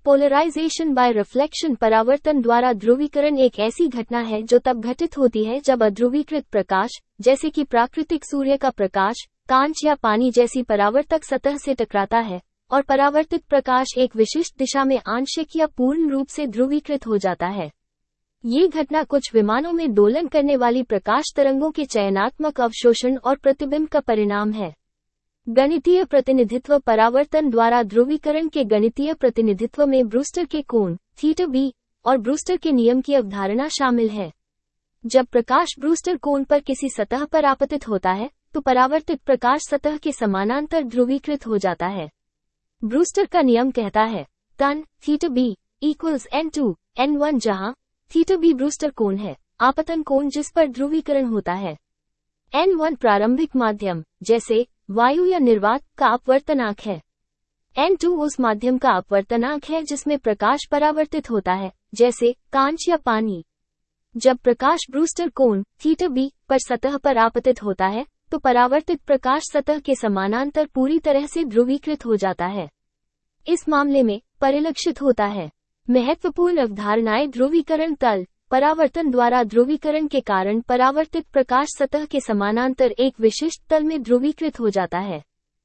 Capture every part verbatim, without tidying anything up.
Polarization by reflection परावर्तन द्वारा ध्रुवीकरण एक ऐसी घटना है जो तब घटित होती है जब अध्रुवीकृत प्रकाश, जैसे कि प्राकृतिक सूर्य का प्रकाश, कांच या पानी जैसी परावर्तक सतह से टकराता है, और परावर्तित प्रकाश एक विशिष्ट दिशा में आंशिक या पूर्ण रूप से ध्रुवीकृत हो जाता है। ये घटना कुछ विमानों में दोलन करने वाली प्रकाश तरंगों के चयनात्मक अवशोषण और प्रतिबिंब का परिणाम है। गणितीय प्रतिनिधित्व परावर्तन द्वारा ध्रुवीकरण के गणितीय प्रतिनिधित्व में ब्रूस्टर के कोण, थीटा बी, और ब्रूस्टर के नियम की अवधारणा शामिल है। जब प्रकाश ब्रूस्टर कोण पर किसी सतह पर आपतित होता है, तो परावर्तित प्रकाश सतह के समानांतर ध्रुवीकृत हो जाता है। ब्रूस्टर का नियम कहता है, tan theta B equals N two N one, जहां थीटा बी ब्रूस्टर कोण है, आपतन कोण जिस पर ध्रुवीकरण होता है। एन वन प्रारंभिक माध्यम, जैसे वायु या निर्वात, का अपवर्तनांक है। एन टू उस माध्यम का अपवर्तनांक है जिसमें प्रकाश परावर्तित होता है, जैसे कांच या पानी। जब प्रकाश ब्रूस्टर कोण, थीटा बी, पर सतह पर आपतित होता है, तो परावर्तित प्रकाश सतह के समानांतर पूरी तरह से ध्रुवीकृत हो जाता है। इस मामले में परिलक्षित होता है। महत्वपूर्ण अवधारणाएं ध्रुवीकरण तल, परावर्तन द्वारा ध्रुवीकरण के कारण परावर्तित प्रकाश सतह के समानांतर एक विशिष्ट तल में ध्रुवीकृत हो जाता है।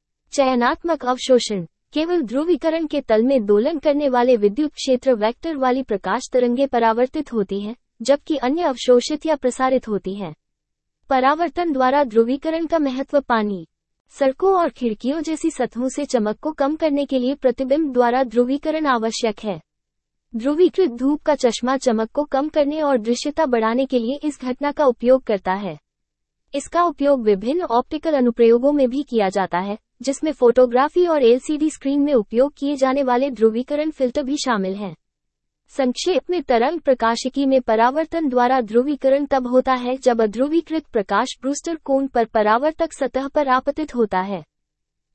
चयनात्मक अवशोषण, केवल ध्रुवीकरण के तल में दोलन करने वाले विद्युत क्षेत्र वेक्टर वाली प्रकाश तरंगें परावर्तित होती हैं, जबकि अन्य अवशोषित या प्रसारित होती हैं। परावर्तन द्वारा ध्रुवीकरण का महत्व पानी, सड़कों और खिड़कियों जैसी सतहों से चमक को कम करने के लिए प्रतिबिंब द्वारा ध्रुवीकरण आवश्यक है। ध्रुवीकृत धूप का चश्मा चमक को कम करने और दृश्यता बढ़ाने के लिए इस घटना का उपयोग करता है। इसका उपयोग विभिन्न ऑप्टिकल अनुप्रयोगों में भी किया जाता है, जिसमें फोटोग्राफी और एलसीडी स्क्रीन में उपयोग किए जाने वाले ध्रुवीकरण फिल्टर भी शामिल हैं। संक्षेप में, तरंग प्रकाशिकी में परावर्तन द्वारा ध्रुवीकरण तब होता है जब अध्रुवीकृत प्रकाश ब्रूस्टर कोण पर परावर्तक सतह पर आपतित होता है।